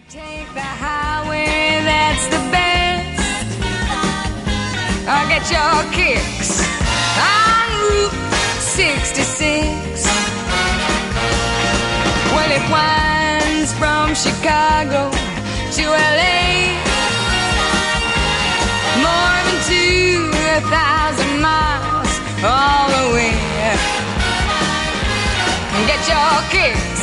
Take the highway, that's the best. I'll get your kicks on Route 66. Well, it winds from Chicago to LA, more than 2,000 miles all the way. Get your kicks